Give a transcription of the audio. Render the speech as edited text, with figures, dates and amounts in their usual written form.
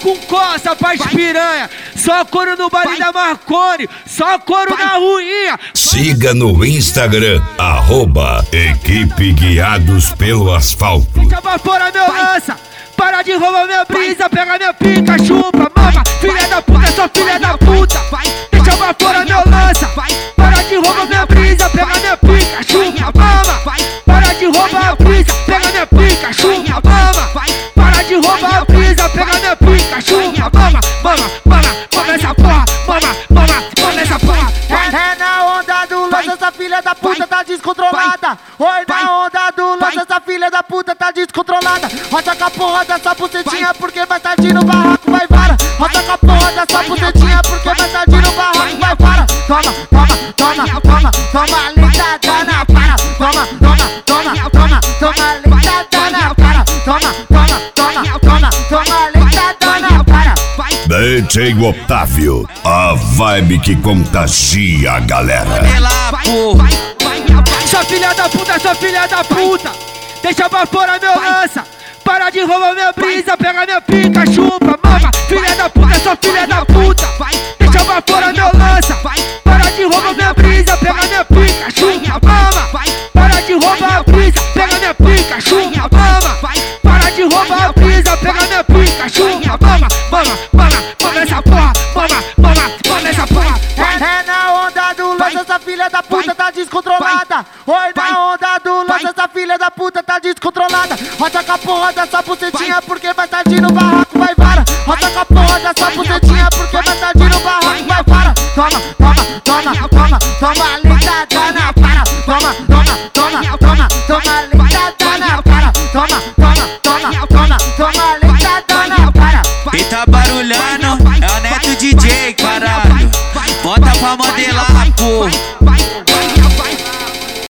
com coça pras piranha. Só couro no baile da Marconi, só couro na ruinha. Siga no Instagram, @Equipe Guiados pelo Asfalto. Deixa pra fora meu lança, para de roubar minha brisa, pega minha pica, chupa, mama. Filha da puta, só filha da puta. Deixa pra fora meu lança, para de roubar minha brisa, pega minha pica, chupa, mama. Para de roubar a brisa, pega minha pica, chupa, mama. Para de roubar a brisa, pega minha pica, chupa, mama. Mama essa porra, mama essa porra. É na onda do lance, essa filha da puta tá descontrolada. Oi, na onda do lance, essa filha da puta tá descontrolada. Roda com a porra dessa bucetinha, porque mais tarde no barraco vai vara. Roda com a porra dessa bucetinha, porque mais tarde no barraco vai vara. Toma, lentada na cara. Toma, lentada na cara. Toma, lentada na cara. DJ Otávio, a vibe que contagia a galera. Sua filha da puta, deixa pra fora meu lança. Para de roubar minha brisa, pega minha pica, chupa, mama. Filha da puta, sua filha da puta, deixa pra fora meu lança. Para de roubar minha brisa, pega minha pica, chupa, mama. Para de roubar a brisa, pega minha pica, chupa, mama. Para de roubar a brisa, pega minha pica, chupa, mama. Mama essa porra, mama essa porra. É na onda do lance, essa filha da puta tá descontrolada. Oi, na onda do lance, essa filha da puta tá descontrolada. Roda com a porra dessa bucetinha, porque mais tarde no barraco vai vara. Roda com a porra dessa bucetinha, porque mais tarde no barraco vai vara. Toma, lentada na cara. Toma, lentada na cara. Toma, lentada na cara. Quem tá barulhando é o Neto DJ, caralho. Bota pra modelar, pô.